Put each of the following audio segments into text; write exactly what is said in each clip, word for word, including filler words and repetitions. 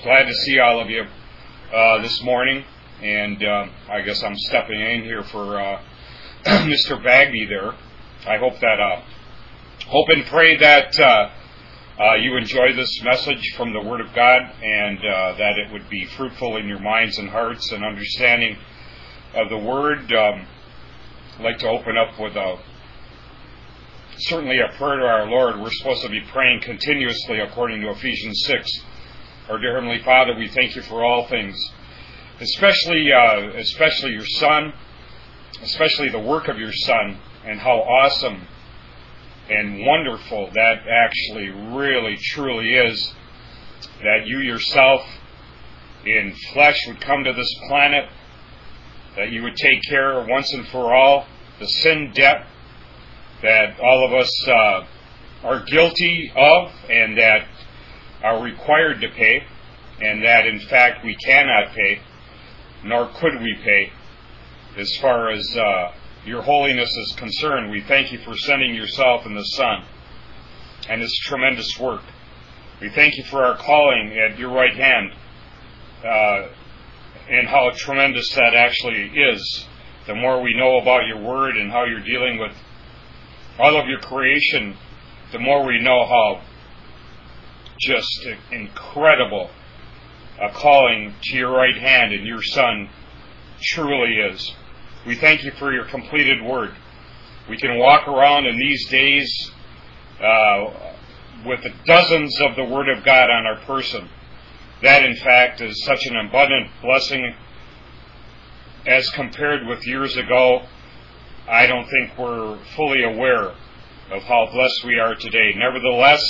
Glad to see all of you uh, this morning, and uh, I guess I'm stepping in here for uh, Mister Bagby there. I hope that, uh, hope and pray that uh, uh, you enjoy this message from the Word of God, and uh, that it would be fruitful in your minds and hearts and understanding of the Word. Um, I'd like to open up with a certainly a prayer to our Lord. We're supposed to be praying continuously according to Ephesians six. Our dear Heavenly Father, we thank you for all things, especially uh, especially your Son, especially the work of your Son, and how awesome and wonderful that actually really truly is, that you yourself in flesh would come to this planet, that you would take care once and for all the sin debt that all of us uh, are guilty of and that are required to pay, and that in fact we cannot pay, nor could we pay. As far as uh, your holiness is concerned, we thank you for sending yourself and the Son and this tremendous work. We thank you for our calling at your right hand, uh, and how tremendous that actually is. The more we know about your word and how you're dealing with all of your creation, the more we know how just incredible a calling to your right hand and your Son truly is. We thank you for your completed word. We can walk around in these days uh, with the dozens of the Word of God on our person. That, in fact, is such an abundant blessing as compared with years ago. I don't think we're fully aware of how blessed we are today. Nevertheless,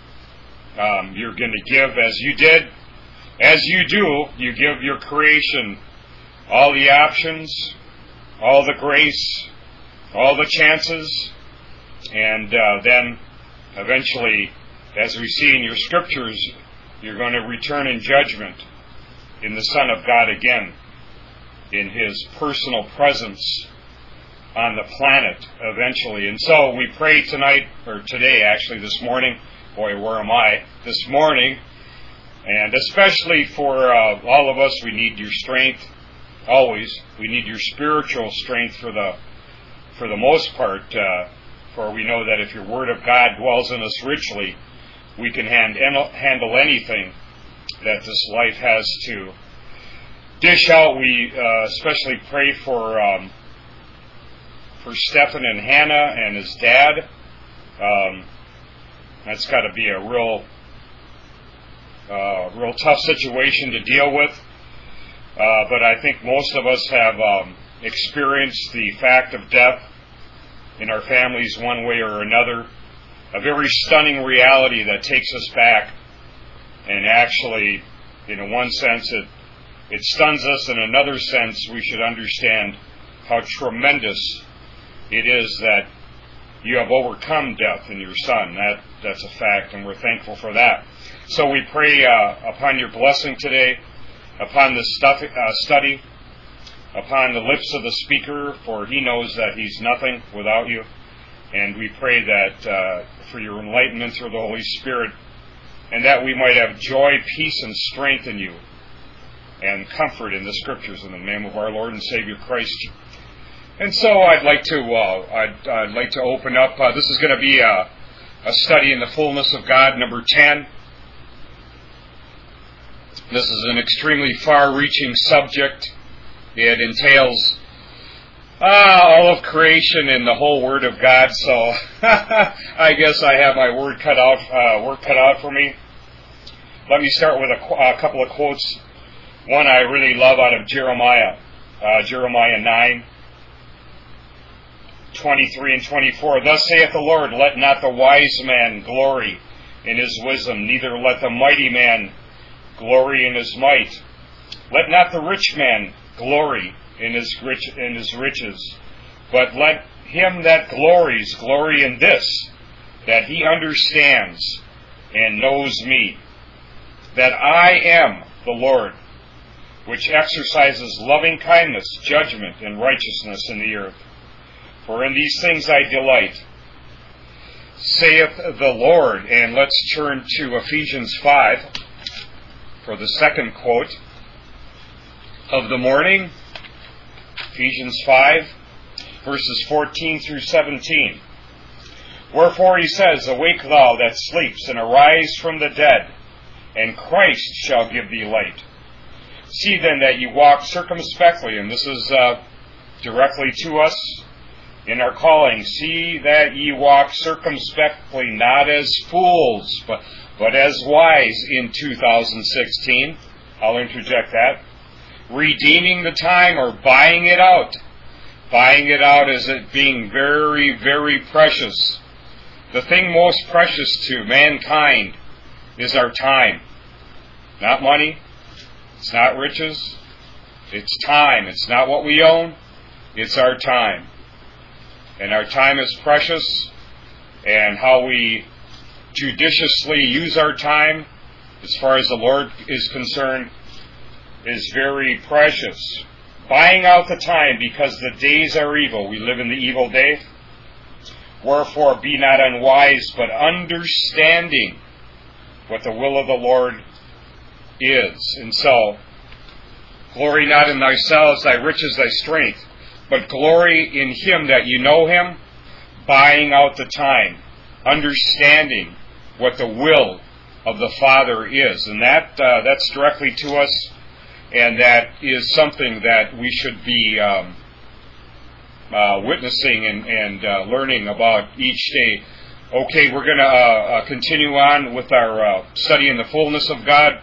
um, you're going to give as you did. As you do, you give your creation all the options, all the grace, all the chances, and uh, then eventually, as we see in your scriptures, you're going to return in judgment in the Son of God again, in His personal presence on the planet eventually. And so we pray tonight, or today actually, this morning, boy, where am I? This morning, and especially for uh, all of us, we need your strength, always. We need your spiritual strength for the for the most part, uh, for we know that if your Word of God dwells in us richly, we can hand, handle anything that this life has to dish out. We uh, especially pray for um, for Stephen and Hannah and his dad. Um, that's got to be a real, uh, real tough situation to deal with. Uh, but I think most of us have um, experienced the fact of death in our families one way or another. A very stunning reality that takes us back, and actually, in one sense, it it stuns us. In another sense, we should understand how tremendous it is that you have overcome death in your Son. That that's a fact, and we're thankful for that. So we pray uh, upon your blessing today, upon this stuff, uh, study, upon the lips of the speaker, for he knows that he's nothing without you. And we pray that uh, for your enlightenment through the Holy Spirit, and that we might have joy, peace, and strength in you, and comfort in the Scriptures, in the name of our Lord and Savior Christ. And so I'd like to uh, I'd, I'd like to open up. Uh, this is going to be a, a study in the fullness of God, number ten. This is an extremely far-reaching subject. It entails uh, all of creation and the whole Word of God. So I guess I have my word cut out, uh, work cut out for me. Let me start with a, a couple of quotes. One I really love out of Jeremiah, uh, Jeremiah nine, twenty-three and twenty-four. Thus saith the Lord, let not the wise man glory in his wisdom, neither let the mighty man glory in his might. Let not the rich man glory in his rich in his riches, but let him that glories glory in this, that he understands and knows me, that I am the Lord, which exercises loving kindness, judgment, and righteousness in the earth. For in these things I delight, saith the Lord. And let's turn to Ephesians five. for the second quote of the morning, Ephesians five, verses fourteen through seventeen. Wherefore he says, Awake thou that sleeps, and arise from the dead, and Christ shall give thee light. See then that ye walk circumspectly, and this is uh, directly to us in our calling. See that ye walk circumspectly, not as fools, but, but as wise in two thousand sixteen. I'll interject that. Redeeming the time, or buying it out. Buying it out as it being very, very precious. The thing most precious to mankind is our time. Not money. It's not riches. It's time. It's not what we own. It's our time. And our time is precious. And how we judiciously use our time, as far as the Lord is concerned, is very precious. Buying out the time, because the days are evil. We live in the evil day. Wherefore be not unwise, but understanding what the will of the Lord is. And so, glory not in thyself, thy riches, thy strength, but glory in Him that you know Him, buying out the time, understanding what the will of the Father is. And that uh, that's directly to us, and that is something that we should be um, uh, witnessing and, and uh, learning about each day. Okay, we're going to uh, uh, continue on with our uh, study in the fullness of God.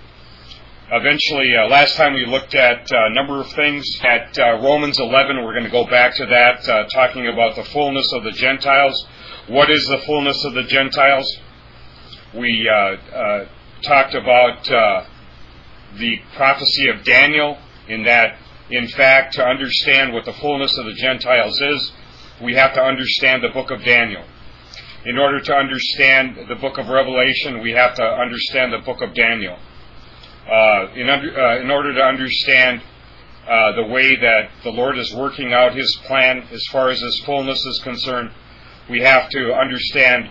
Eventually, uh, last time we looked at a number of things. At uh, Romans eleven, we're going to go back to that, uh, talking about the fullness of the Gentiles. What is the fullness of the Gentiles? We uh, uh, talked about uh, the prophecy of Daniel, in that, in fact, to understand what the fullness of the Gentiles is, we have to understand the book of Daniel. In order to understand the book of Revelation, we have to understand the book of Daniel. Uh, in, under, uh, in order to understand uh, the way that the Lord is working out His plan as far as His fullness is concerned, we have to understand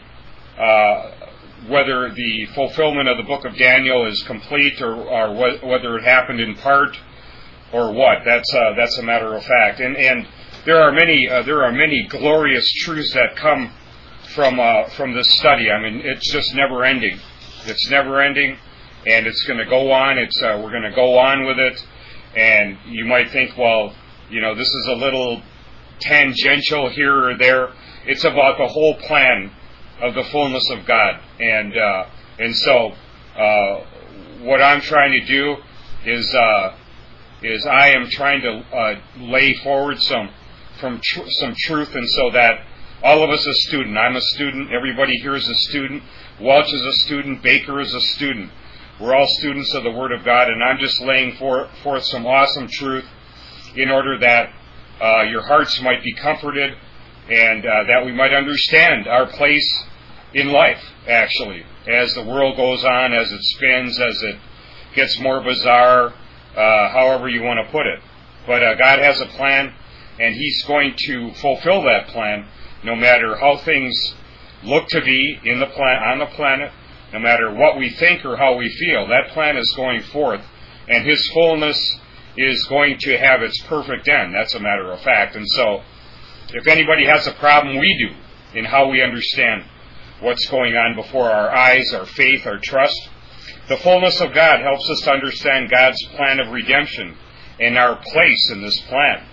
uh, whether the fulfillment of the book of Daniel is complete, or, or wh- whether it happened in part, or what. That's uh, that's a matter of fact. And and there are many uh, there are many glorious truths that come from uh, from this study. I mean, it's just never ending. It's never ending, and it's going to go on. It's uh, we're going to go on with it. And you might think, well, you know, this is a little tangential here or there. It's about the whole plan of the fullness of God. And uh, and so uh, what I'm trying to do is uh, is I am trying to uh, lay forward some from tr- some truth, and so that all of us are student. I'm a student. Everybody here is a student. Welch is a student. Baker is a student. We're all students of the Word of God, and I'm just laying for, forth some awesome truth in order that uh, your hearts might be comforted, and uh, that we might understand our place in life, actually, as the world goes on, as it spins, as it gets more bizarre, uh, however you want to put it. But uh, God has a plan, and He's going to fulfill that plan, no matter how things look to be in the plan on the planet, no matter what we think or how we feel. That plan is going forth, and His fullness is going to have its perfect end. That's a matter of fact. And so, if anybody has a problem, we do, in how we understand what's going on before our eyes, our faith, our trust. The fullness of God helps us to understand God's plan of redemption and our place in this plan.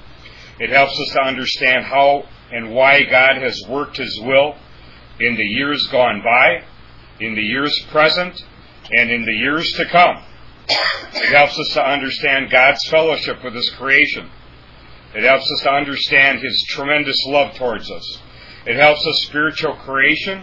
It helps us to understand how and why God has worked His will in the years gone by, in the years present, and in the years to come. It helps us to understand God's fellowship with His creation. It helps us to understand His tremendous love towards us. It helps us spiritual creation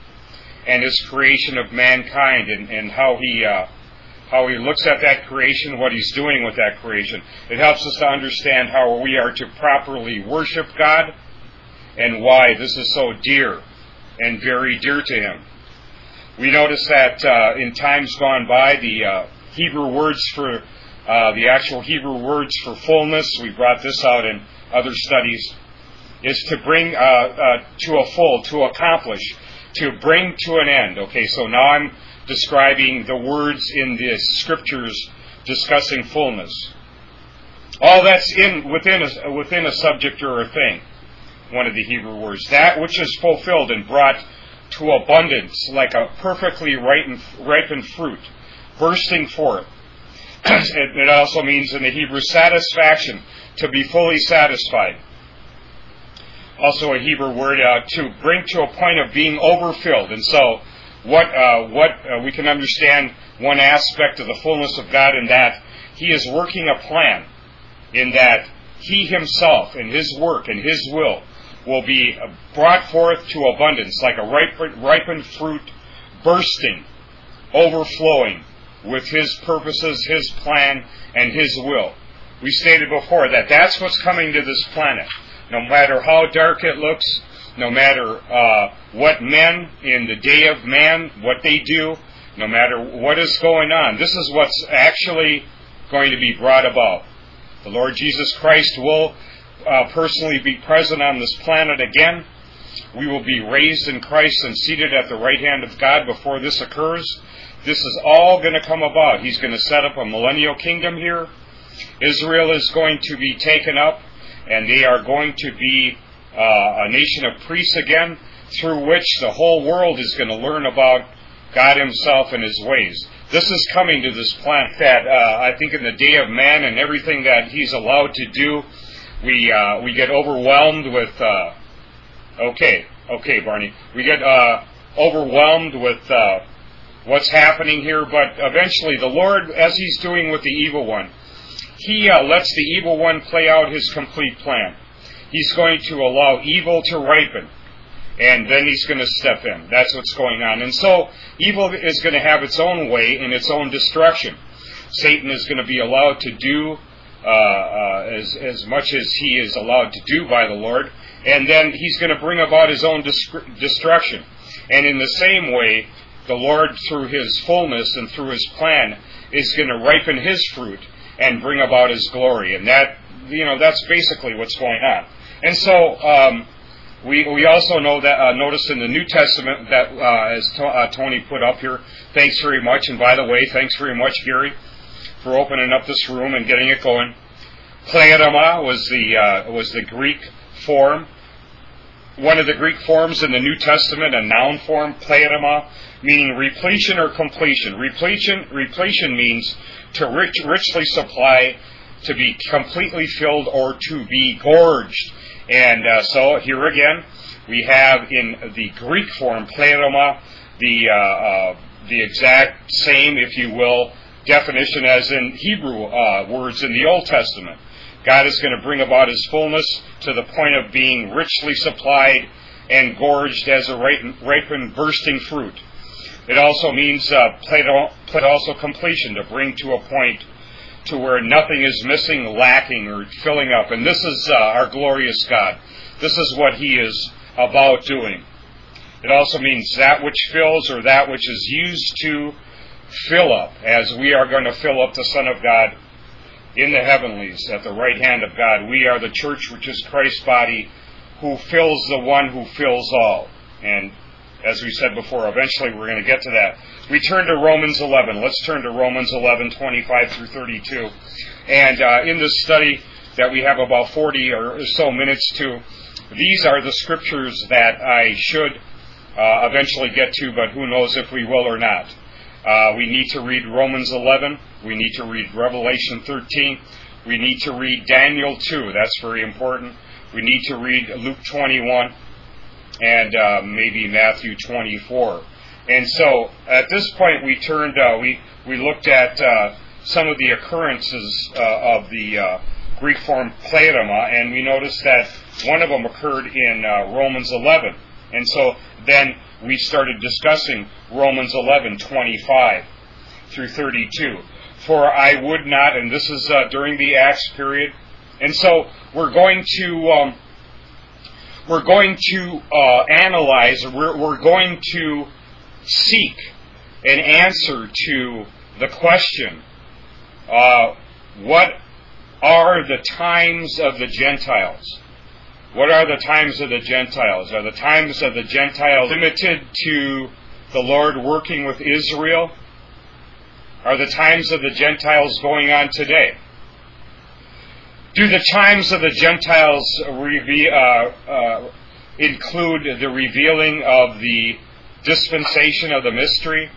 and His creation of mankind, and, and how He uh, how He looks at that creation, what He's doing with that creation. It helps us to understand how we are to properly worship God, and why this is so dear and very dear to Him. We notice that uh, in times gone by, the uh, Hebrew words for uh, the actual Hebrew words for fullness, we brought this out in other studies, is to bring uh, uh, to a full, to accomplish, to bring to an end. Okay, so now I'm describing the words in the Scriptures discussing fullness. All that's in within a, within a subject or a thing, one of the Hebrew words. That which is fulfilled and brought to abundance like a perfectly ripened, ripened fruit, bursting forth. It also means in the Hebrew satisfaction, to be fully satisfied. Also a Hebrew word uh, to bring to a point of being overfilled. And so what uh, what uh, we can understand one aspect of the fullness of God in that He is working a plan in that He Himself and His work and His will will be brought forth to abundance like a ripened, ripened fruit bursting, overflowing with His purposes, His plan, and His will. We stated before that that's what's coming to this planet. No matter how dark it looks, no matter uh, what men in the day of man, what they do, no matter what is going on, this is what's actually going to be brought about. The Lord Jesus Christ will uh, personally be present on this planet again. We will be raised in Christ and seated at the right hand of God before this occurs. This is all going to come about. He's going to set up a millennial kingdom here. Israel is going to be taken up, and they are going to be uh, a nation of priests again, through which the whole world is going to learn about God Himself and His ways. This is coming to this planet that uh, I think in the day of man and everything that He's allowed to do, we uh, we get overwhelmed with. Uh, okay, okay, Barney, we get uh, overwhelmed with uh, what's happening here. But eventually, the Lord, as He's doing with the evil one, He uh, lets the evil one play out his complete plan. He's going to allow evil to ripen, and then He's going to step in. That's what's going on. And so evil is going to have its own way and its own destruction. Satan is going to be allowed to do uh, uh, as, as much as he is allowed to do by the Lord, and then he's going to bring about his own destruction. And in the same way, the Lord, through His fullness and through His plan, is going to ripen His fruit and bring about His glory. And that, you know, that's basically what's going on. And so um, we we also know that uh, notice in the New Testament that uh, as to, uh, Tony put up here, thanks very much. And by the way, thanks very much, Gary, for opening up this room and getting it going. Pleroma was the uh, was the Greek form, one of the Greek forms in the New Testament, a noun form, pleroma, meaning repletion or completion. Repletion repletion means to rich, richly supply, to be completely filled, or to be gorged. And uh, so here again, we have in the Greek form, pleroma, the uh, uh, the exact same, if you will, definition as in Hebrew uh, words in the Old Testament. God is going to bring about His fullness to the point of being richly supplied and gorged as a ripened, bursting fruit. It also means uh, also completion, to bring to a point to where nothing is missing, lacking, or filling up. And this is uh, our glorious God. This is what He is about doing. It also means that which fills, or that which is used to fill up, as we are going to fill up the Son of God in the heavenlies at the right hand of God. We are the church, which is Christ's body, who fills the one who fills all. And as we said before, eventually we're going to get to that. We turn to Romans eleven. Let's turn to Romans eleven, twenty-five through thirty-two. And uh, in this study that we have about forty or so minutes to, these are the scriptures that I should uh, eventually get to, but who knows if we will or not. Uh, we need to read Romans eleven. We need to read Revelation thirteen. We need to read Daniel two. That's very important. We need to read Luke twenty-one. And uh, maybe Matthew twenty-four. And so at this point we turned, uh, we, we looked at uh, some of the occurrences uh, of the uh, Greek form pleroma, and we noticed that one of them occurred in uh, Romans eleven. And so then we started discussing Romans eleven, twenty-five through thirty-two. For I would not, and this is uh, during the Acts period, and so we're going to... Um, We're going to uh, analyze, we're, we're going to seek an answer to the question, uh, what are the times of the Gentiles? What are the times of the Gentiles? Are the times of the Gentiles limited to the Lord working with Israel? Are the times of the Gentiles going on today? Do the times of the Gentiles reve- uh, uh, include the revealing of the dispensation of the mystery?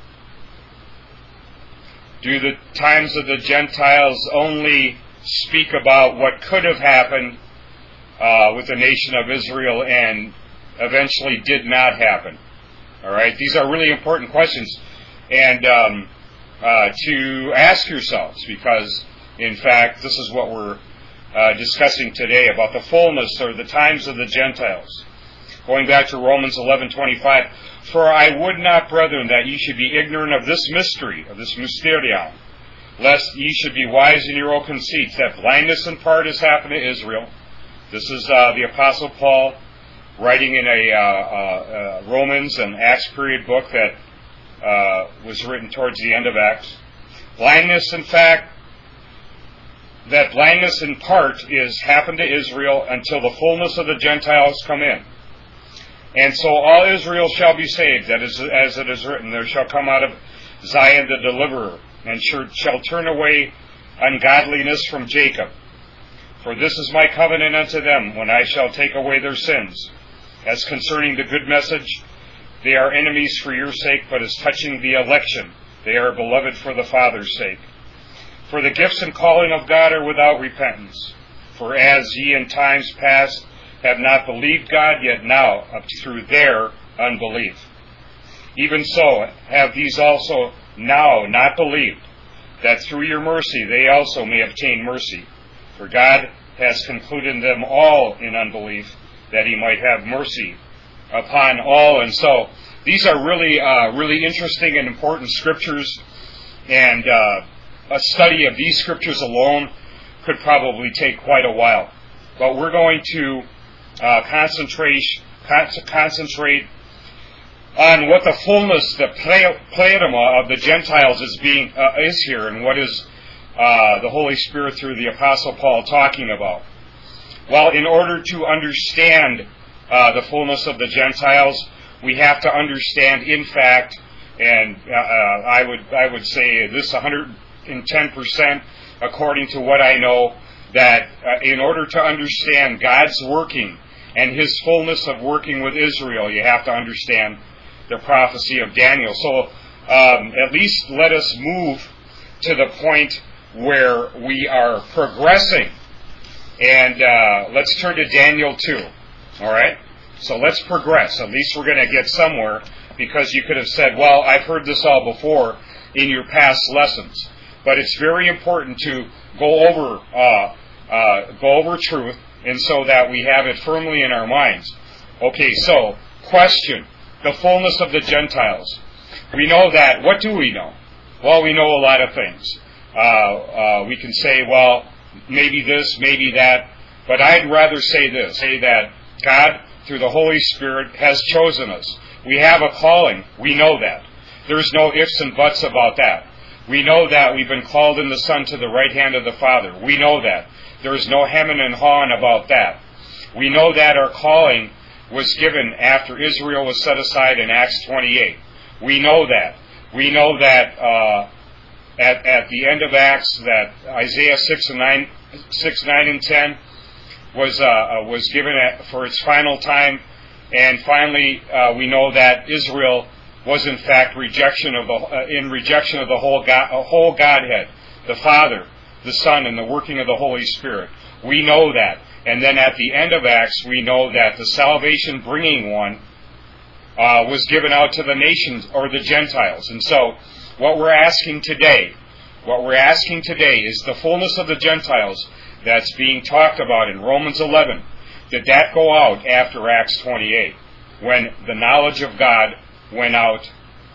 Do the times of the Gentiles only speak about what could have happened uh, with the nation of Israel and eventually did not happen? All right, these are really important questions, and um, uh, to ask yourselves, because in fact this is what we're uh, discussing today about the fullness or the times of the Gentiles. Going back to Romans eleven twenty-five, for I would not, brethren, that ye should be ignorant of this mystery, of this mysterion, lest ye should be wise in your own conceits, that blindness in part has happened to Israel. This is uh, the Apostle Paul writing in a uh, uh, uh, Romans and Acts period book that uh, was written towards the end of Acts. Blindness, in fact, that blindness in part is happened to Israel until the fullness of the Gentiles come in. And so all Israel shall be saved, that is, as it is written, there shall come out of Zion the deliverer, and shall turn away ungodliness from Jacob. For this is my covenant unto them, when I shall take away their sins. As concerning the good message, they are enemies for your sake, but as touching the election, they are beloved for the Father's sake. For the gifts and calling of God are without repentance. For as ye in times past have not believed God, yet now, up through their unbelief, even so have these also now not believed, that through your mercy they also may obtain mercy. For God has concluded them all in unbelief, that he might have mercy upon all. And so these are really, uh, really interesting and important scriptures, and uh, a study of these scriptures alone could probably take quite a while. But we're going to uh, concentrate, con- concentrate on what the fullness, the pleroma of the Gentiles is being uh, is here, and what is uh, the Holy Spirit through the Apostle Paul talking about. Well, in order to understand uh, the fullness of the Gentiles, we have to understand, in fact, and uh, I would I would say this one hundred ten percent, according to what I know, that uh, in order to understand God's working and His fullness of working with Israel, you have to understand the prophecy of Daniel. So um, at least let us move to the point where we are progressing. And uh, let's turn to Daniel two. All right? So let's progress. At least we're going to get somewhere, because you could have said, well, I've heard this all before in your past lessons. But it's very important to go over uh, uh, go over truth, and so that we have it firmly in our minds. Okay, so question. The fullness of the Gentiles. We know that. What do we know? Well, we know a lot of things. Uh, uh, we can say, well, maybe this, maybe that. But I'd rather say this. Say that God, through the Holy Spirit, has chosen us. We have a calling. We know that. There's no ifs and buts about that. We know that we've been called in the Son to the right hand of the Father. We know that. There's no hemming and hawing about that. We know that our calling was given after Israel was set aside in Acts twenty-eight. We know that. We know that uh, at, at the end of Acts, that Isaiah six, and nine, six, nine, and ten was uh, was given at, for its final time. And finally, uh, we know that Israel was in fact rejection of the uh, in rejection of the whole God, uh, whole Godhead, the Father, the Son, and the working of the Holy Spirit. We know that. And then at the end of Acts, we know that the salvation-bringing one uh, was given out to the nations, or the Gentiles. And so, what we're asking today, what we're asking today is the fullness of the Gentiles that's being talked about in Romans eleven. Did that go out after Acts twenty-eight, when the knowledge of God went out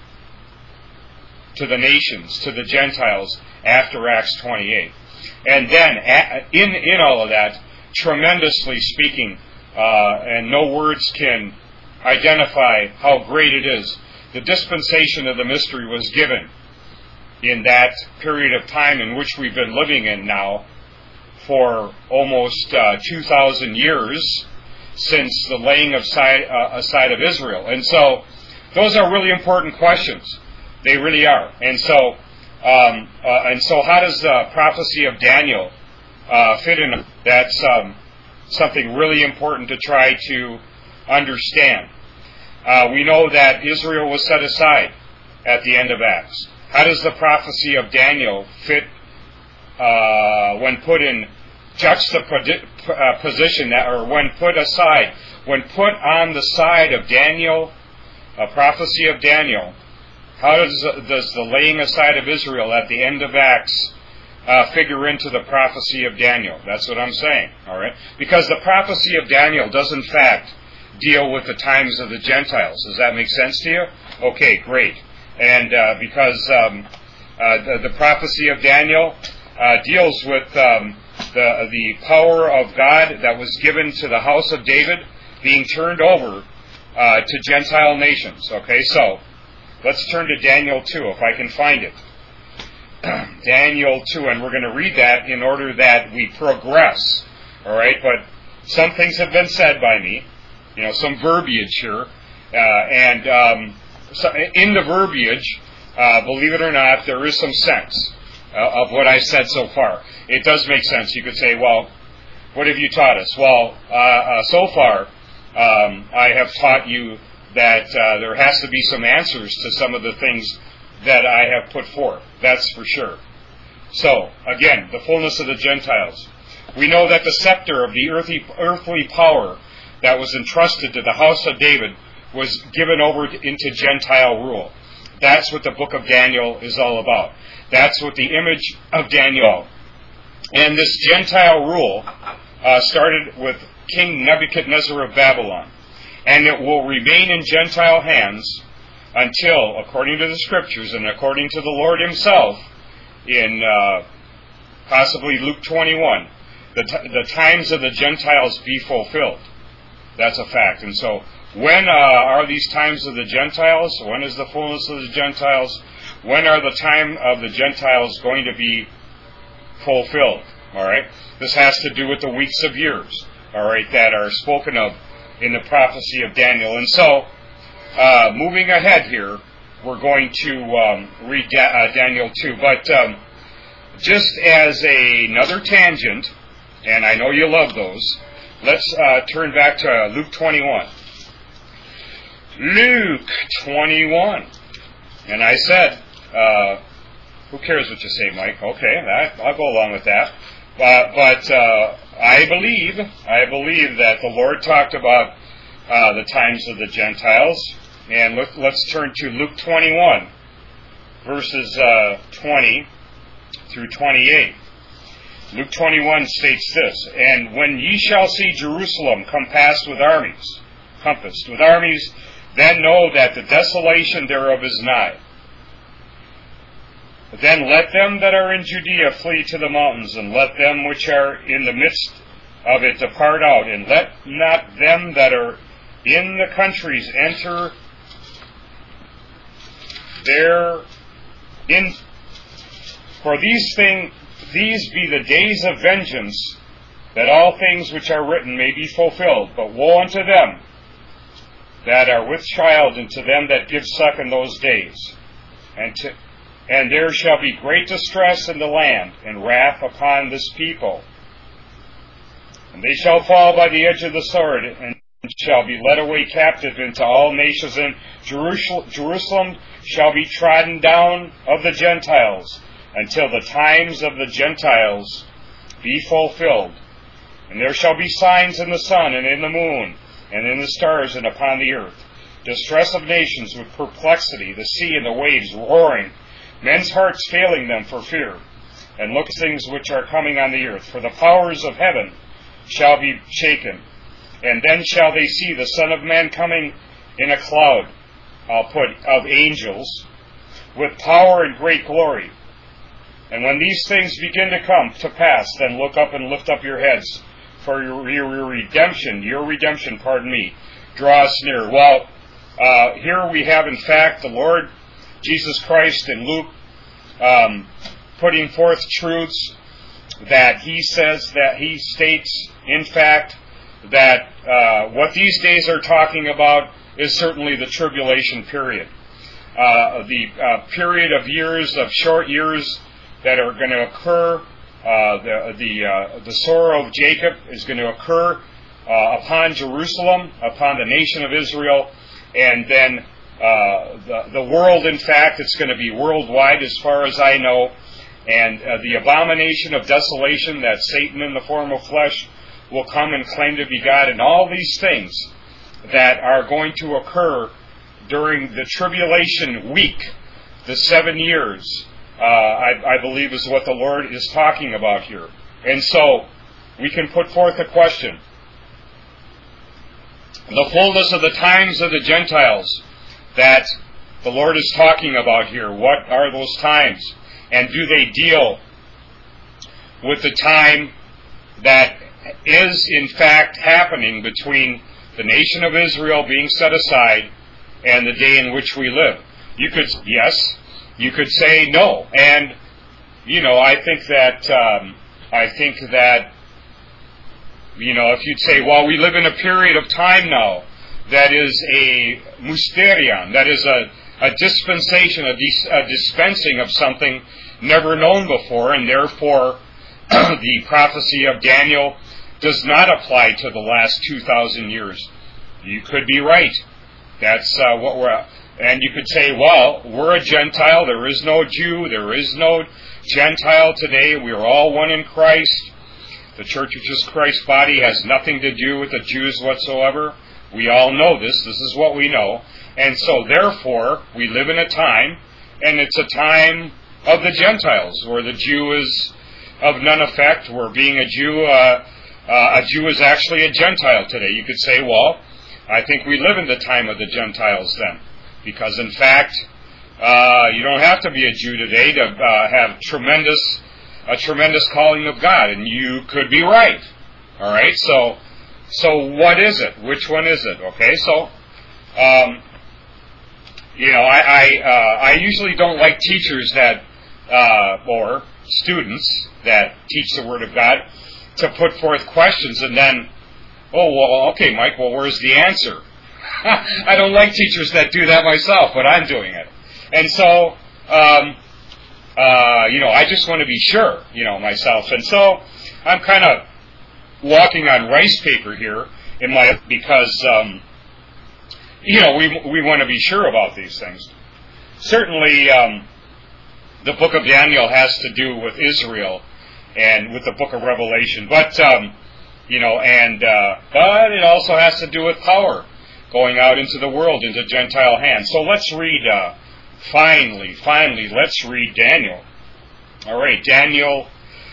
to the nations, to the Gentiles, after Acts twenty-eight? And then, in, in all of that, tremendously speaking, uh, and no words can identify how great it is, the dispensation of the mystery was given in that period of time in which we've been living in now for almost uh, two thousand years, since the laying of side, uh, aside of Israel. And so those are really important questions. They really are. And so, um, uh, and so, how does the prophecy of Daniel uh, fit in? That's um, something really important to try to understand. Uh, we know that Israel was set aside at the end of Acts. How does the prophecy of Daniel fit uh, when put in juxtaposition, that, or when put aside, when put on the side of Daniel, a prophecy of Daniel? How does, does the laying aside of Israel at the end of Acts uh, figure into the prophecy of Daniel? That's what I'm saying, all right? Because the prophecy of Daniel does, in fact, deal with the times of the Gentiles. Does that make sense to you? Okay, great. And uh, because um, uh, the, the prophecy of Daniel uh, deals with um, the, the power of God that was given to the house of David being turned over uh, to Gentile nations. Okay, so let's turn to Daniel two, if I can find it. Daniel two, and we're going to read that in order that we progress. All right, but some things have been said by me, you know, some verbiage here, uh, and um, so in the verbiage, uh, believe it or not, there is some sense uh, of what I've said so far. It does make sense. You could say, well, what have you taught us? Well, uh, uh, so far, um, I have taught you that uh, there has to be some answers to some of the things that I have put forth. That's for sure. So, again, the fullness of the Gentiles. We know that the scepter of the earthly, earthly power that was entrusted to the house of David was given over into Gentile rule. That's what the book of Daniel is all about. That's what the image of Daniel. And this Gentile rule uh, started with King Nebuchadnezzar of Babylon. And it will remain in Gentile hands until, according to the Scriptures and according to the Lord Himself, in uh, possibly Luke twenty-one, the, t- the times of the Gentiles be fulfilled. That's a fact. And so, when uh, are these times of the Gentiles? When is the fullness of the Gentiles? When are the time of the Gentiles going to be fulfilled? All right. This has to do with the weeks of years, all right, that are spoken of in the prophecy of Daniel. And so, uh, moving ahead here, we're going to um, read da- uh, Daniel two. But um, just as a, another tangent, and I know you love those, let's uh, turn back to Luke twenty-one. Luke twenty-one. And I said, uh, who cares what you say, Mike? Okay, that, I'll go along with that. Uh, but uh, I believe, I believe that the Lord talked about uh, the times of the Gentiles. And look, let's turn to Luke twenty-one, verses uh, twenty through twenty-eight. Luke twenty-one states this: "And when ye shall see Jerusalem compassed with armies, compassed with armies, then know that the desolation thereof is nigh. Then let them that are in Judea flee to the mountains, and let them which are in the midst of it depart out, and let not them that are in the countries enter there in. For these things, these be the days of vengeance, that all things which are written may be fulfilled. But woe unto them that are with child, and to them that give suck in those days. And to, and there shall be great distress in the land, and wrath upon this people. And they shall fall by the edge of the sword, and shall be led away captive into all nations, and Jerusalem, Jerusalem shall be trodden down of the Gentiles, until the times of the Gentiles be fulfilled. And there shall be signs in the sun, and in the moon, and in the stars, and upon the earth, distress of nations with perplexity, the sea and the waves roaring, men's hearts failing them for fear, and look things which are coming on the earth. For the powers of heaven shall be shaken, and then shall they see the Son of Man coming in a cloud, I'll put, of angels, with power and great glory. And when these things begin to come to pass, then look up and lift up your heads, for your, your redemption, your redemption, pardon me, draws near." Well, uh, here we have, in fact, the Lord Jesus Christ in Luke um, putting forth truths that he says, that he states, in fact, that uh, what these days are talking about is certainly the tribulation period. Uh, the uh, period of years, of short years that are going to occur, uh, the the, uh, the sorrow of Jacob is going to occur uh, upon Jerusalem, upon the nation of Israel, and then uh, the, the world, in fact, it's going to be worldwide as far as I know, and uh, the abomination of desolation, that Satan in the form of flesh will come and claim to be God, and all these things that are going to occur during the tribulation week, the seven years, uh, I, I believe is what the Lord is talking about here. And so, we can put forth a question. The fullness of the times of the Gentiles that the Lord is talking about here, what are those times? And do they deal with the time that is in fact happening between the nation of Israel being set aside and the day in which we live? You could, yes, you could say no. And, you know, I think that, um, I think that, you know, if you'd say, well, we live in a period of time now that is a mysterion, that is a, a dispensation, a, dis, a dispensing of something never known before, and therefore the prophecy of Daniel does not apply to the last two thousand years. You could be right. That's uh, what we're... And you could say, well, we're a Gentile. There is no Jew. There is no Gentile today. We are all one in Christ. The Church of Jesus Christ's body has nothing to do with the Jews whatsoever. We all know this. This is what we know. And so, therefore, we live in a time, and it's a time of the Gentiles, where the Jew is of none effect, where being a Jew, uh, uh, a Jew is actually a Gentile today. You could say, well, I think we live in the time of the Gentiles then. Because, in fact, uh, you don't have to be a Jew today to uh, have tremendous, a tremendous calling of God, and you could be right. All right, so, so what is it? Which one is it? Okay, so, um, you know, I I, uh, I usually don't like teachers that, uh, or students that teach the Word of God to put forth questions and then, oh well, okay, Mike, well, where's the answer? I don't like teachers that do that myself, but I'm doing it. And so, um, uh, you know, I just want to be sure, you know, myself. And so, I'm kind of walking on rice paper here in my, because, um, you know, we we want to be sure about these things. Certainly, um, the book of Daniel has to do with Israel and with the book of Revelation. But, um, you know, and, uh, but it also has to do with power going out into the world, into Gentile hands. So let's read, uh, finally, finally, let's read Daniel. All right, Daniel,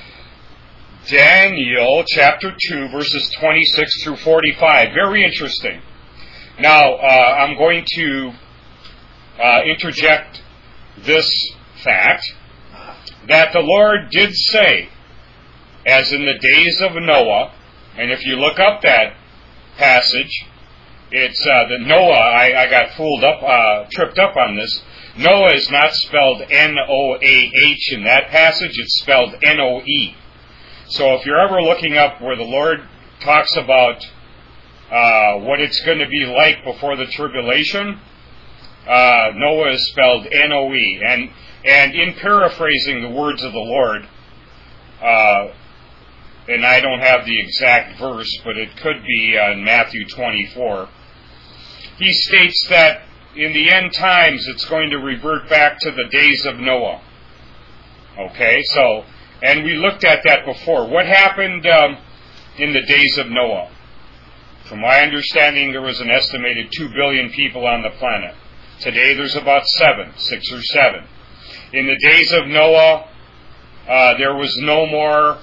Daniel chapter two, verses twenty-six through forty-five. Very interesting. Now, uh, I'm going to uh, interject this fact, that the Lord did say, as in the days of Noah, and if you look up that passage, it's uh, the Noah, I, I got fooled up, uh, tripped up on this. Noah is not spelled N O A H in that passage, it's spelled N O E. So if you're ever looking up where the Lord talks about uh, what it's going to be like before the tribulation, uh, Noah is spelled N O E. And, and in paraphrasing the words of the Lord, uh, and I don't have the exact verse, but it could be uh, in Matthew twenty-four, he states that in the end times it's going to revert back to the days of Noah. Okay, so, and we looked at that before. What happened um, in the days of Noah? From my understanding, there was an estimated two billion people on the planet. Today there's about seven, six or seven. In the days of Noah, uh, there was no more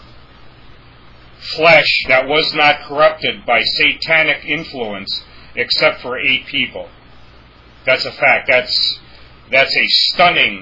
flesh that was not corrupted by satanic influence except for eight people. That's a fact. That's that's a stunning,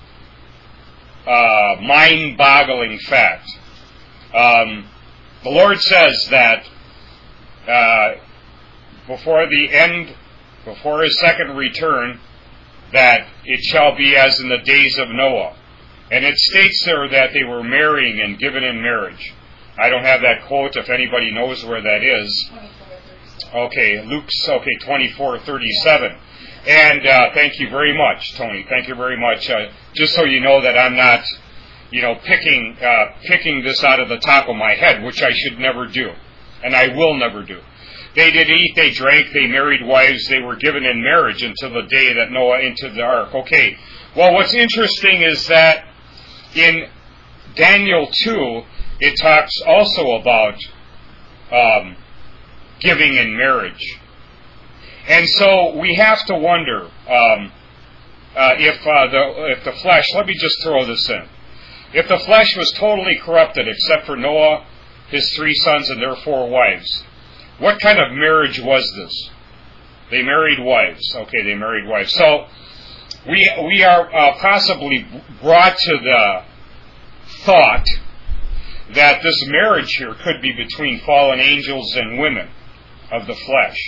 uh, mind-boggling fact. Um, the Lord says that uh, before the end, before His second return, that it shall be as in the days of Noah. And it states there that they were marrying and given in marriage. I don't have that quote. If anybody knows where that is, Okay, Luke's, okay, twenty-four thirty-seven. And uh, thank you very much, Tony. Thank you very much. Uh, just so you know that I'm not, you know, picking uh, picking this out of the top of my head, which I should never do, and I will never do. They did eat, they drank, they married wives, they were given in marriage until the day that Noah entered the ark. Okay, well, what's interesting is that in Daniel two, it talks also about um, giving in marriage. And so we have to wonder um, uh, if uh, the if the flesh, let me just throw this in. If the flesh was totally corrupted except for Noah, his three sons, and their four wives, what kind of marriage was this? They married wives. Okay, they married wives. So we we are uh, possibly brought to the thought that this marriage here could be between fallen angels and women of the flesh.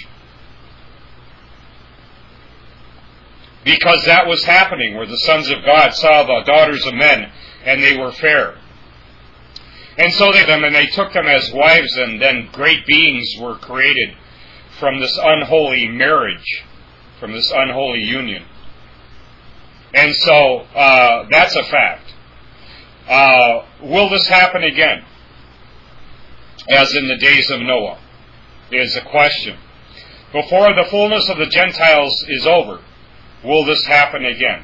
Because that was happening, where the sons of God saw the daughters of men, and they were fair. And so they them, and they took them as wives, and then great beings were created from this unholy marriage, from this unholy union. And so uh, that's a fact. Uh, will this happen again, as in the days of Noah, is a question. Before the fullness of the Gentiles is over, will this happen again?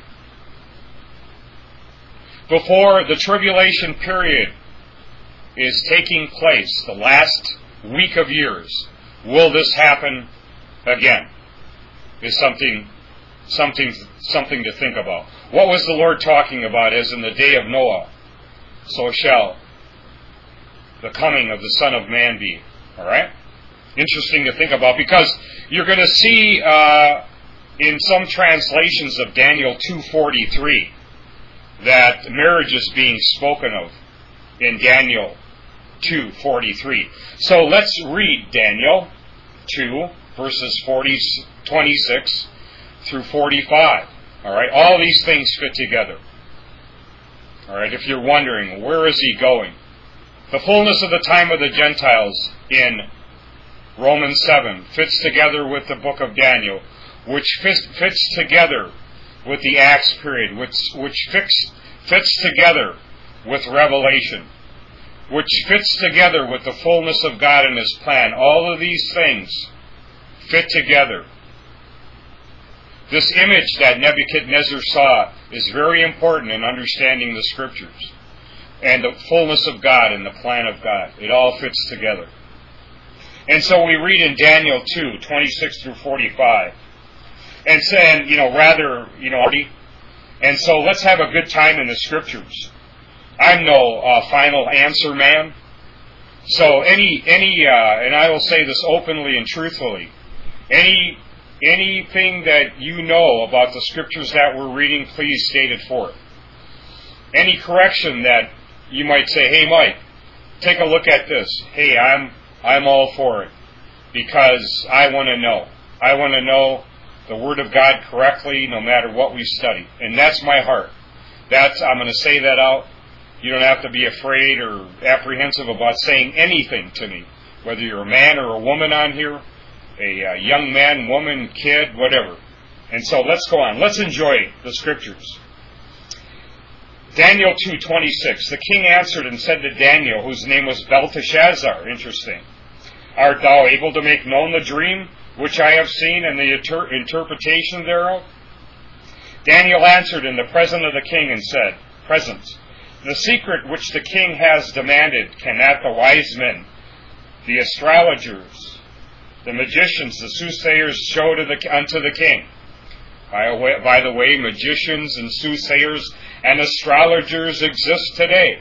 Before the tribulation period is taking place, the last week of years, will this happen again? Is something, something, something to think about. What was the Lord talking about? As in the day of Noah, so shall the coming of the Son of Man be. All right? Interesting to think about, because you're going to see uh, in some translations of Daniel two forty-three that marriage is being spoken of in Daniel two forty-three. So let's read Daniel two, verses forty, twenty-six through forty-five. All right? All these things fit together. All right? If you're wondering, where is he going? The fullness of the time of the Gentiles in Romans seven fits together with the book of Daniel, which fits, fits together with the Acts period, which, which fix, fits together with Revelation, which fits together with the fullness of God and His plan. All of these things fit together. This image that Nebuchadnezzar saw is very important in understanding the Scriptures and the fullness of God and the plan of God. It all fits together. And so we read in Daniel two, twenty-six through forty-five. And saying, you know, rather, you know, and so let's have a good time in the Scriptures. I'm no uh, final answer man. So any, any, uh, and I will say this openly and truthfully, any, anything that you know about the Scriptures that we're reading, please state it forth. Any correction that you might say, hey Mike, take a look at this. Hey, I'm, I'm all for it, because I want to know. I want to know the Word of God correctly, no matter what we study. And that's my heart. That's, I'm going to say that out. You don't have to be afraid or apprehensive about saying anything to me, whether you're a man or a woman on here, a, a young man, woman, kid, whatever. And so let's go on. Let's enjoy the Scriptures. Daniel two twenty-six. The king answered and said to Daniel, whose name was Belteshazzar. Interesting. Art thou able to make known the dream which I have seen, and the inter- interpretation thereof? Daniel answered in the presence of the king and said, Present, the secret which the king has demanded cannot the wise men, the astrologers, the magicians, the soothsayers show to the, unto the king. By, way, by the way, magicians and soothsayers and astrologers exist today.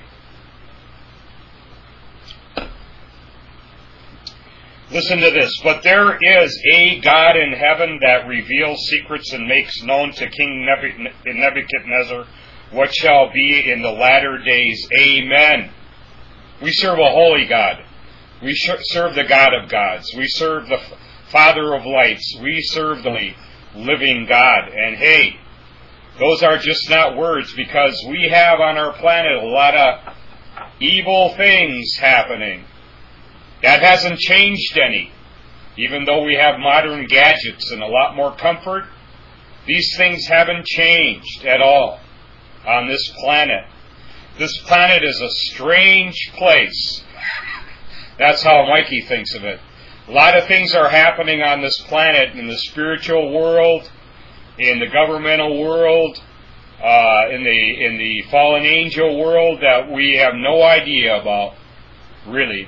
Listen to this. But there is a God in heaven that reveals secrets and makes known to King Nebuchadnezzar what shall be in the latter days. Amen. We serve a holy God. We serve the God of gods. We serve the Father of lights. We serve the living God. And hey, those are just not words, because we have on our planet a lot of evil things happening. That hasn't changed any. Even though we have modern gadgets and a lot more comfort, these things haven't changed at all on this planet. This planet is a strange place. That's how Mikey thinks of it. A lot of things are happening on this planet, in the spiritual world, in the governmental world, uh, in the in the fallen angel world, that we have no idea about, really.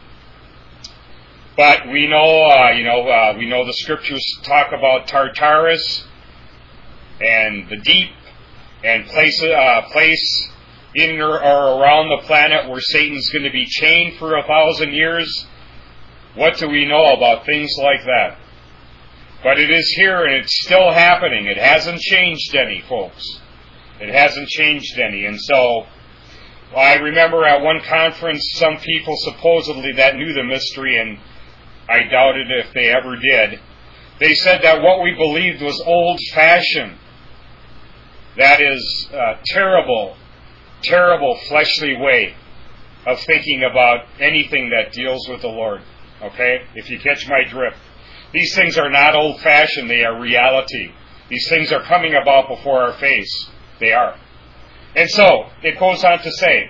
But we know, uh, you know, uh, we know the scriptures talk about Tartarus and the deep, and place uh, place in or, or around the planet where Satan's going to be chained for a thousand years. What do we know about things like that? But it is here, and it's still happening. It hasn't changed any, folks. It hasn't changed any. And so, I remember at one conference, some people supposedly that knew the mystery, and I doubted if they ever did, they said that what we believed was old-fashioned. That is a terrible, terrible fleshly way of thinking about anything that deals with the Lord. Okay? If you catch my drift. These things are not old-fashioned, they are reality. These things are coming about before our face. They are. And so, it goes on to say,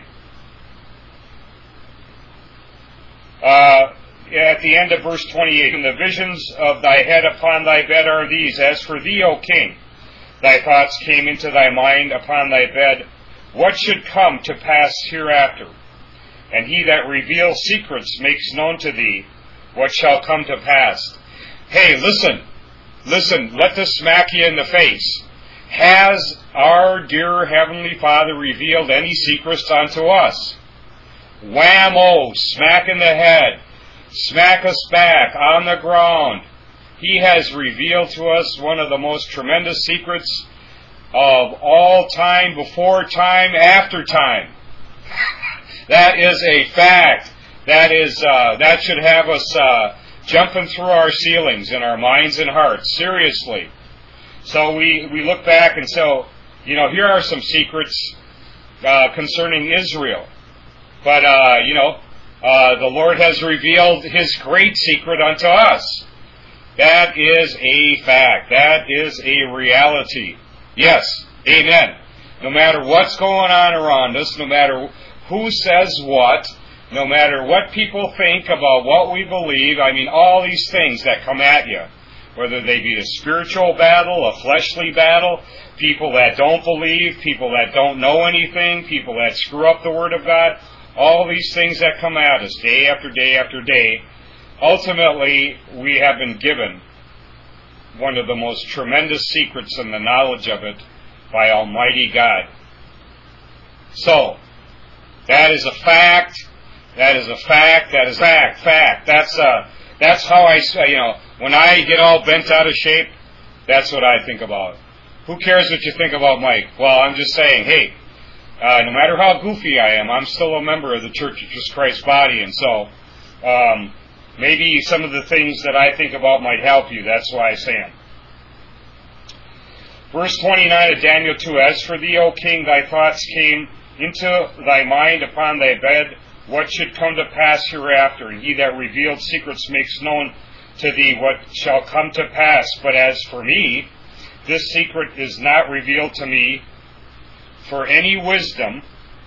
uh, at the end of verse twenty-eight, "And the visions of thy head upon thy bed are these, As for thee, O king, thy thoughts came into thy mind upon thy bed, what should come to pass hereafter? And he that reveals secrets makes known to thee what shall come to pass." Hey, listen, listen, let this smack you in the face. Has our dear Heavenly Father revealed any secrets unto us? Whammo, smack in the head, smack us back on the ground. He has revealed to us one of the most tremendous secrets of all time, before time, after time. That is a fact. That is, uh, that should have us uh, jumping through our ceilings in our minds and hearts. Seriously. So we, we look back and so, you know, here are some secrets uh, concerning Israel. But, uh, you know, uh, the Lord has revealed His great secret unto us. That is a fact. That is a reality. Yes. Amen. No matter what's going on around us, no matter who says what, no matter what people think about what we believe, I mean, all these things that come at you, whether they be a spiritual battle, a fleshly battle, people that don't believe, people that don't know anything, people that screw up the Word of God, all these things that come at us day after day after day, ultimately we have been given one of the most tremendous secrets in the knowledge of it by Almighty God. So, that is a fact. That is a fact. That is a fact. Fact. That's uh, that's how I, you know, when I get all bent out of shape, that's what I think about. Who cares what you think about Mike? Well, I'm just saying, hey, uh, no matter how goofy I am, I'm still a member of the Church of Jesus Christ body, and so um, maybe some of the things that I think about might help you. That's why I say them. Verse twenty-nine of Daniel two, "As for thee, O king, thy thoughts came into thy mind upon thy bed, what should come to pass hereafter? And he that revealed secrets makes known to thee what shall come to pass. But as for me, this secret is not revealed to me for any wisdom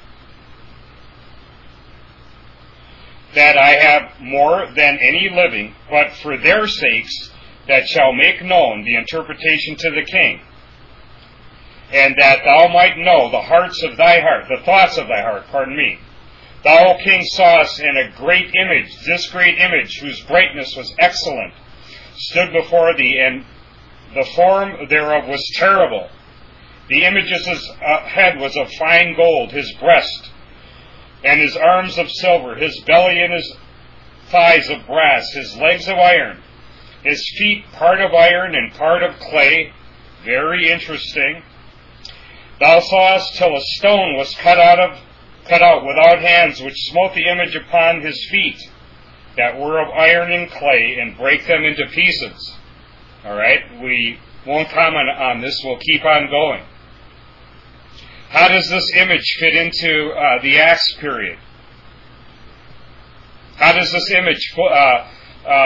that I have more than any living, but for their sakes that shall make known the interpretation to the king, and that thou might know the hearts of thy heart, the thoughts of thy heart, pardon me. Thou, O king, sawest in a great image, this great image, whose brightness was excellent, stood before thee, and the form thereof was terrible. The image's uh, head was of fine gold, his breast, and his arms of silver, his belly and his thighs of brass, his legs of iron, his feet part of iron and part of clay." Very interesting. "Thou sawest till a stone was cut out of cut out without hands, which smote the image upon his feet, that were of iron and clay, and brake them into pieces." All right, we won't comment on this. We'll keep on going. How does this image fit into uh, the Acts period? How does this image uh, uh,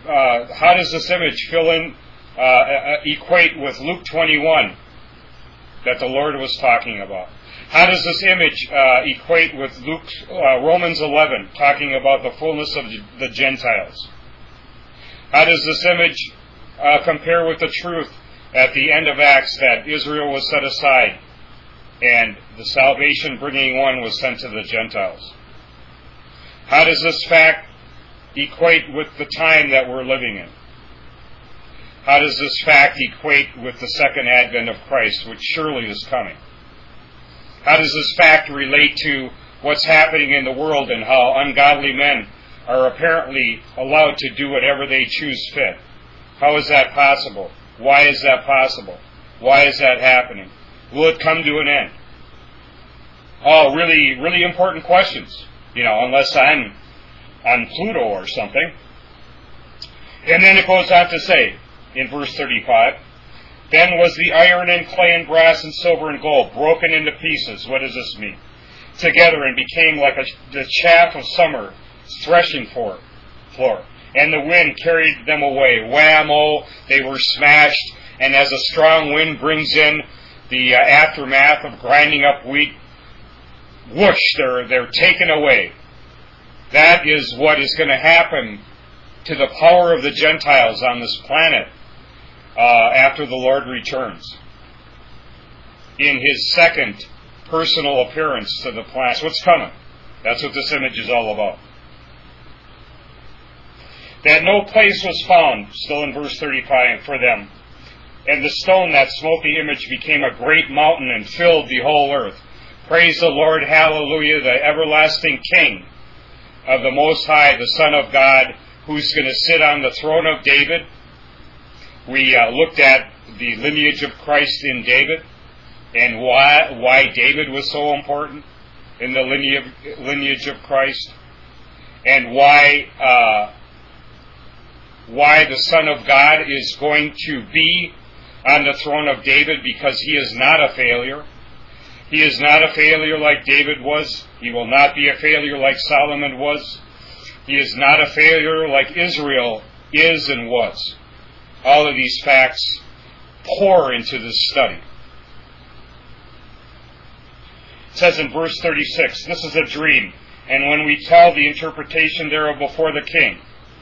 uh, how does this image fill in, uh, uh, equate with Luke twenty-one that the Lord was talking about? How does this image uh, equate with Luke, uh, Romans eleven, talking about the fullness of the Gentiles? How does this image uh, compare with the truth at the end of Acts that Israel was set aside and the salvation-bringing one was sent to the Gentiles? How does this fact equate with the time that we're living in? How does this fact equate with the second advent of Christ, which surely is coming? How does this fact relate to what's happening in the world and how ungodly men are apparently allowed to do whatever they choose fit? How is that possible? Why is that possible? Why is that happening? Will it come to an end? Oh, really, really important questions. You know, unless I'm on Pluto or something. And then it goes on to say, in verse thirty-five, then was the iron and clay and brass and silver and gold broken into pieces. What does this mean? Together, and became like a, the chaff of summer threshing floor. floor. And the wind carried them away. Whammo, they were smashed. And as a strong wind brings in the uh, aftermath of grinding up wheat, whoosh, they're, they're taken away. That is what is going to happen to the power of the Gentiles on this planet uh, after the Lord returns in His second personal appearance to the planet. What's coming? That's what this image is all about. That no place was found, still in verse thirty-five, for them. And the stone, that smote the image, became a great mountain and filled the whole earth. Praise the Lord, hallelujah, the everlasting King of the Most High, the Son of God, who's going to sit on the throne of David. We uh, looked at the lineage of Christ in David and why why David was so important in the lineage, lineage of Christ, and why uh, why the Son of God is going to be on the throne of David, because he is not a failure. He is not a failure like David was. He will not be a failure like Solomon was. He is not a failure like Israel is and was. All of these facts pour into this study. It says in verse thirty-six, this is a dream, and when we tell the interpretation thereof before the king,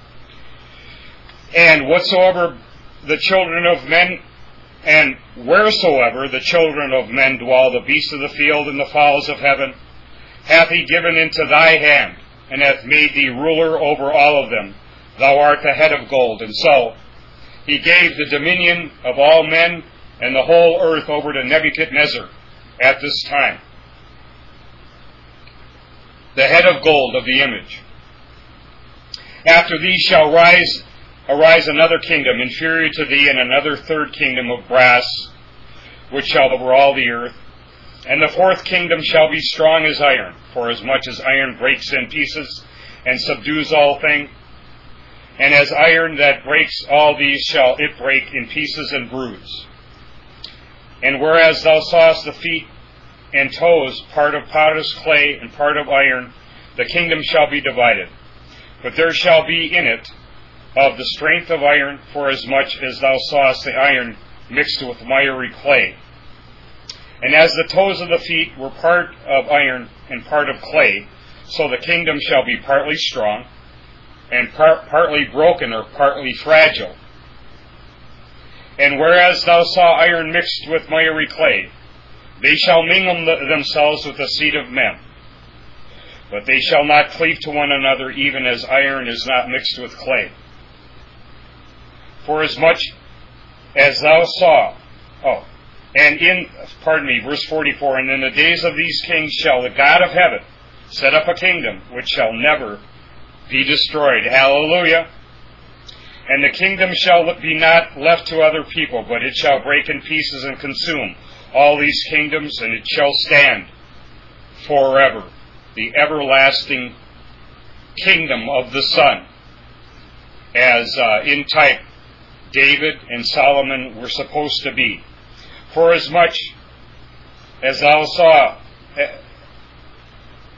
and whatsoever the children of men, and wheresoever the children of men dwell, the beasts of the field and the fowls of heaven, hath he given into thy hand, and hath made thee ruler over all of them. Thou art the head of gold. And so he gave the dominion of all men and the whole earth over to Nebuchadnezzar at this time. The head of gold of the image. After thee shall rise arise another kingdom inferior to thee, and another third kingdom of brass, which shall over all the earth. And the fourth kingdom shall be strong as iron, for as much as iron breaks in pieces and subdues all things. And as iron that breaks all these shall it break in pieces and bruise. And whereas thou sawest the feet and toes, part of potter's clay and part of iron, the kingdom shall be divided. But there shall be in it of the strength of iron, for as much as thou sawest the iron mixed with miry clay. And as the toes of the feet were part of iron and part of clay, so the kingdom shall be partly strong, and par- partly broken or partly fragile. And whereas thou saw iron mixed with miry clay, they shall mingle th- themselves with the seed of men. But they shall not cleave to one another, even as iron is not mixed with clay. For as much as thou saw, oh, and in, pardon me, verse forty-four, and in the days of these kings shall the God of heaven set up a kingdom which shall never be destroyed. Hallelujah. And the kingdom shall be not left to other people, but it shall break in pieces and consume all these kingdoms, and it shall stand forever. The everlasting kingdom of the Son, as uh, in type David and Solomon were supposed to be. For as much as thou saw,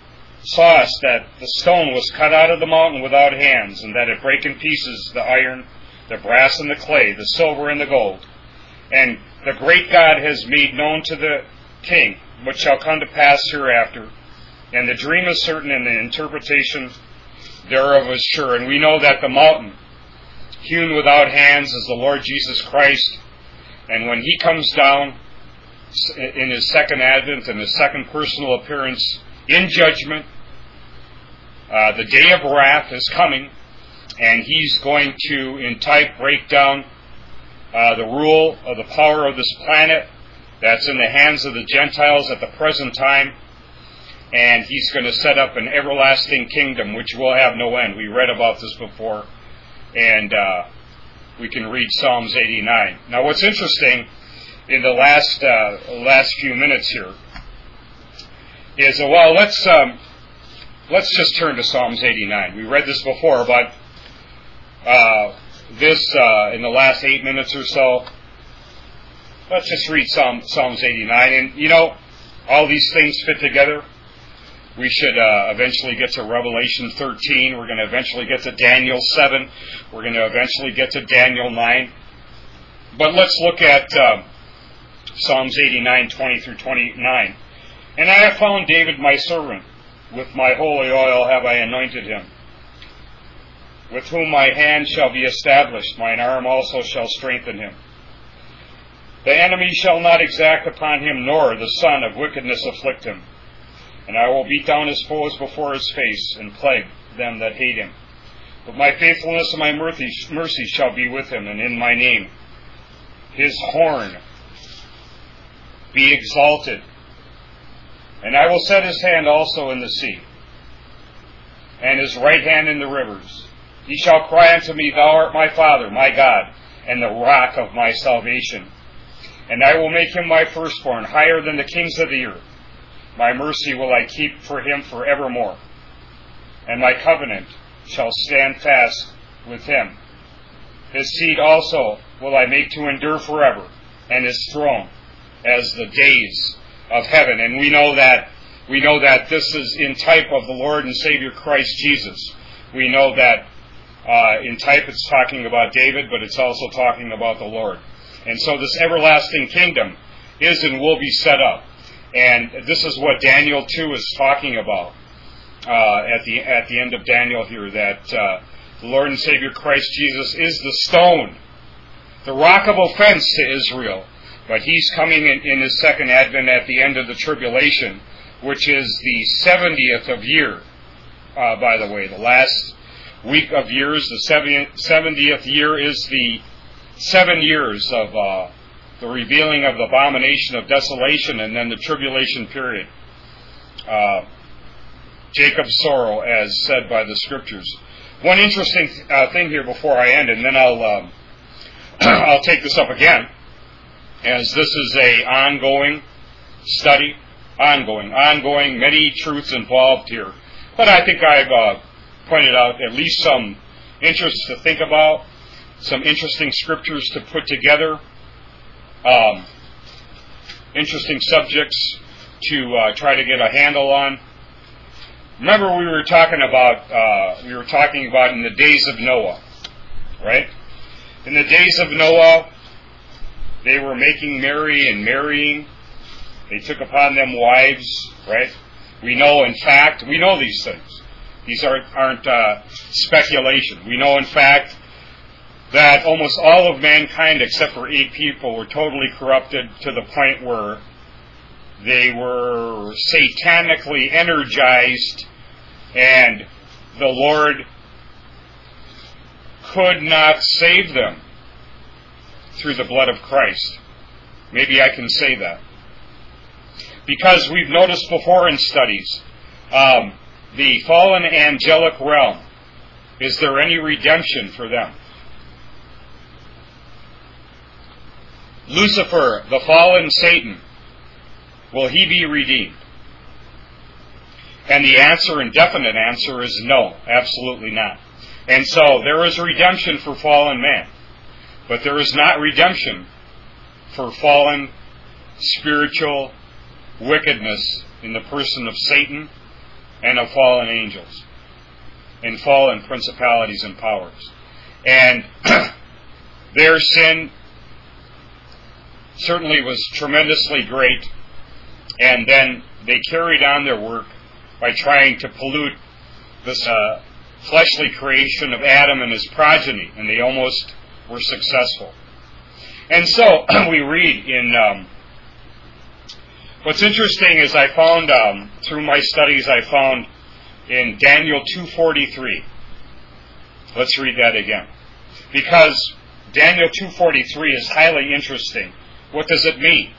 sawest that the stone was cut out of the mountain without hands, and that it brake in pieces the iron, the brass and the clay, the silver and the gold. And the great God has made known to the king what shall come to pass hereafter. And the dream is certain, and the interpretation thereof is sure. And we know that the mountain, hewn without hands, is the Lord Jesus Christ. And when he comes down in his second advent and his second personal appearance in judgment, uh, the day of wrath is coming, and he's going to, in type, break down uh, the rule of the power of this planet that's in the hands of the Gentiles at the present time, and he's going to set up an everlasting kingdom which will have no end. We read about this before, and uh, we can read Psalms eighty-nine. Now, what's interesting in the last uh, last few minutes here is, uh, well, let's um, let's just turn to Psalms eighty-nine. We read this before, but uh, this uh, in the last eight minutes or so, let's just read Psalm, Psalms eighty-nine. And, you know, all these things fit together. We should uh, eventually get to Revelation thirteen. We're going to eventually get to Daniel seven. We're going to eventually get to Daniel nine. But let's look at uh, Psalms eighty-nine, twenty through twenty-nine. And I have found David my servant. With my holy oil have I anointed him, with whom my hand shall be established. Mine arm also shall strengthen him. The enemy shall not exact upon him, nor the son of wickedness afflict him. And I will beat down his foes before his face, and plague them that hate him. But my faithfulness and my mercy, mercy shall be with him, and in my name his horn be exalted. And I will set his hand also in the sea, and his right hand in the rivers. He shall cry unto me, Thou art my Father, my God, and the rock of my salvation. And I will make him my firstborn, higher than the kings of the earth. My mercy will I keep for him forevermore, and my covenant shall stand fast with him. His seed also will I make to endure forever, and his throne as the days of heaven. And we know that we know that this is in type of the Lord and Savior Christ Jesus. We know that uh, in type it's talking about David, but it's also talking about the Lord. And so this everlasting kingdom is and will be set up. And this is what Daniel two is talking about uh, at the at the end of Daniel here, that uh, the Lord and Savior Christ Jesus is the stone, the rock of offense to Israel. But he's coming in, in his second advent at the end of the tribulation, which is the seventieth of year, uh, by the way. The last week of years, the seventieth year is the seven years of uh, the revealing of the abomination of desolation, and then the tribulation period. Uh, Jacob's sorrow, as said by the Scriptures. One interesting uh, thing here before I end, and then I'll um, I'll take this up again, as this is a ongoing study, ongoing, ongoing, many truths involved here. But I think I've uh, pointed out at least some interests to think about, some interesting scriptures to put together, um, interesting subjects to uh, try to get a handle on. Remember, we were talking about uh, we were talking about in the days of Noah, right? In the days of Noah, they were making merry and marrying. They took upon them wives, right? We know, in fact, we know these things. These aren't, aren't uh, speculation. We know, in fact, that almost all of mankind, except for eight people, were totally corrupted to the point where they were satanically energized, and the Lord could not save them through the blood of Christ. Maybe I can say that. Because we've noticed before in studies, um, the fallen angelic realm, is there any redemption for them? Lucifer, the fallen Satan, will he be redeemed? And the answer, and definite answer, is no, absolutely not. And so there is redemption for fallen man, but there is not redemption for fallen spiritual wickedness in the person of Satan and of fallen angels and fallen principalities and powers. And their sin certainly was tremendously great, and then they carried on their work by trying to pollute this uh, fleshly creation of Adam and his progeny, and they almost were successful. And so we read in, um, what's interesting is I found, um, through my studies, I found in Daniel two forty-three. Let's read that again. Because Daniel two forty-three is highly interesting. What does it mean?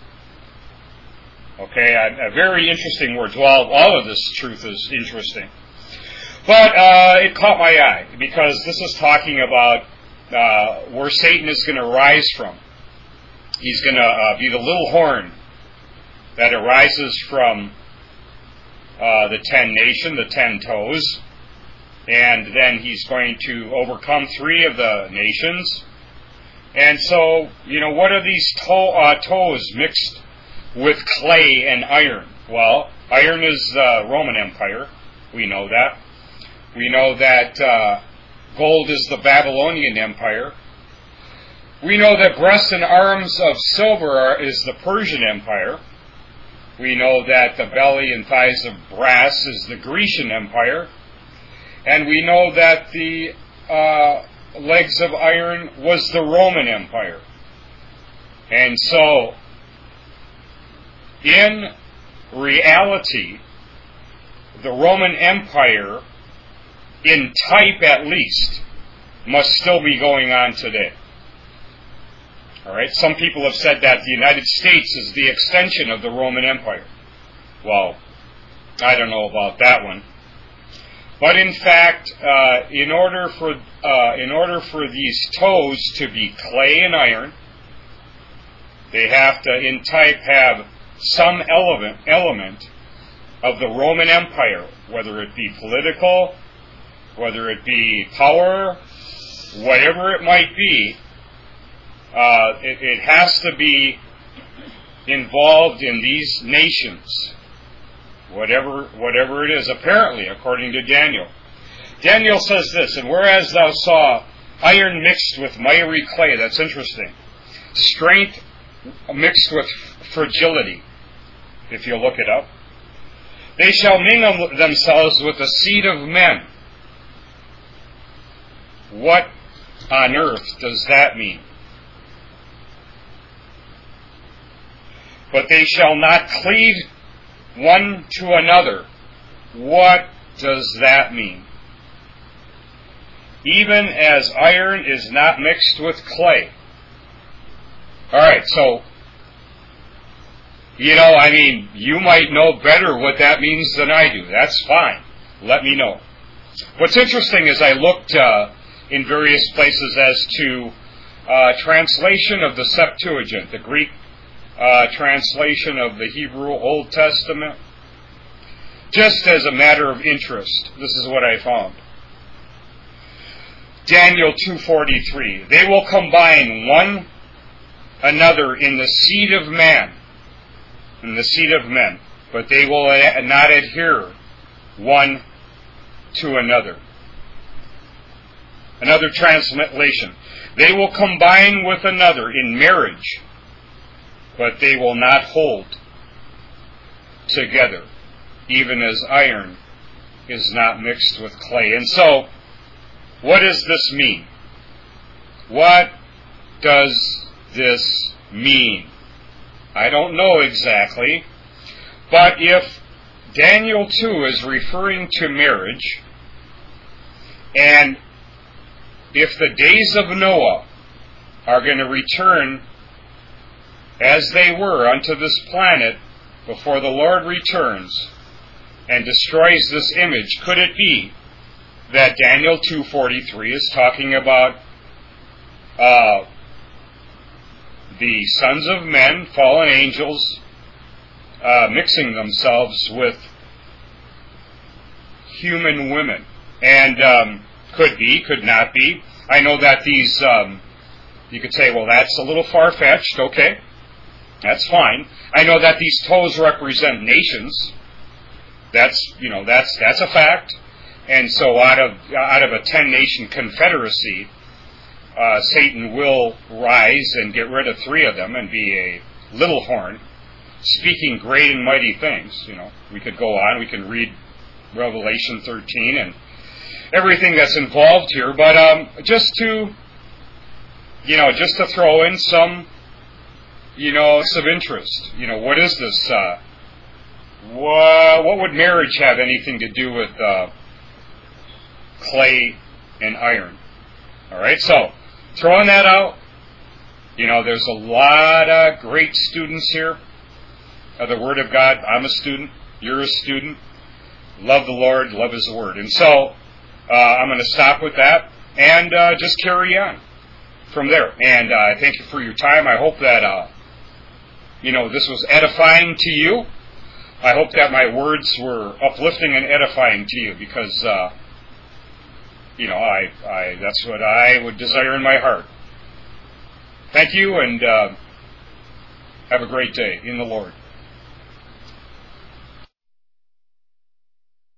Okay, a, a very interesting word. Well, all of this truth is interesting. But uh, it caught my eye, because this is talking about uh, where Satan is going to rise from. He's going to uh, be the little horn that arises from uh, the ten nation, the ten toes, and then he's going to overcome three of the nations. And so, you know, what are these to- uh, toes mixed with clay and iron? Well, iron is the Roman Empire. We know that. We know that uh, gold is the Babylonian Empire. We know that breasts and arms of silver are, is the Persian Empire. We know that the belly and thighs of brass is the Grecian Empire. And we know that the uh, legs of iron was the Roman Empire. And so, in reality, the Roman Empire, in type at least, must still be going on today. All right. Some people have said that the United States is the extension of the Roman Empire. Well, I don't know about that one. But in fact, uh, in order for uh, in order for these toes to be clay and iron, they have to, in type, have some element element of the Roman Empire, whether it be political, whether it be power, whatever it might be. Uh, it, it has to be involved in these nations, whatever whatever it is, apparently, according to Daniel. Daniel says this, and whereas thou saw iron mixed with miry clay, that's interesting, strength mixed with fragility, if you look it up, they shall mingle themselves with the seed of men. What on earth does that mean? But they shall not cleave one to another. What does that mean? Even as iron is not mixed with clay. Alright, so, you know, I mean, you might know better what that means than I do. That's fine. Let me know. What's interesting is I looked uh, in various places as to uh, translation of the Septuagint, the Greek Uh, translation of the Hebrew Old Testament, just as a matter of interest. This is what I found. Daniel two forty-three. They will combine one another in the seed of man, in the seed of men, but they will not adhere one to another. Another translation. They will combine with another in marriage, but they will not hold together, even as iron is not mixed with clay. And so, what does this mean? What does this mean? I don't know exactly, but if Daniel two is referring to marriage, and if the days of Noah are going to return as they were unto this planet before the Lord returns and destroys this image, could it be that Daniel two forty-three is talking about uh, the sons of men, fallen angels, uh, mixing themselves with human women? And um, could be, could not be. I know that these, um, you could say, well, that's a little far-fetched. Okay. That's fine. I know that these toes represent nations. That's, you know, that's that's a fact. And so out of out of a ten-nation confederacy, uh, Satan will rise and get rid of three of them and be a little horn, speaking great and mighty things. You know, we could go on. We can read Revelation thirteen and everything that's involved here. But um, just to, you know, just to throw in some, you know, some interest. You know, what is this? Uh, what, what would marriage have anything to do with uh, clay and iron? All right, so throwing that out, you know, there's a lot of great students here of the Word of God. I'm a student. You're a student. Love the Lord. Love His Word. And so uh, I'm going to stop with that and uh, just carry on from there. And uh, thank you for your time. I hope that, uh, you know, this was edifying to you. I hope that my words were uplifting and edifying to you because, uh, you know, I, I that's what I would desire in my heart. Thank you, and uh, have a great day in the Lord.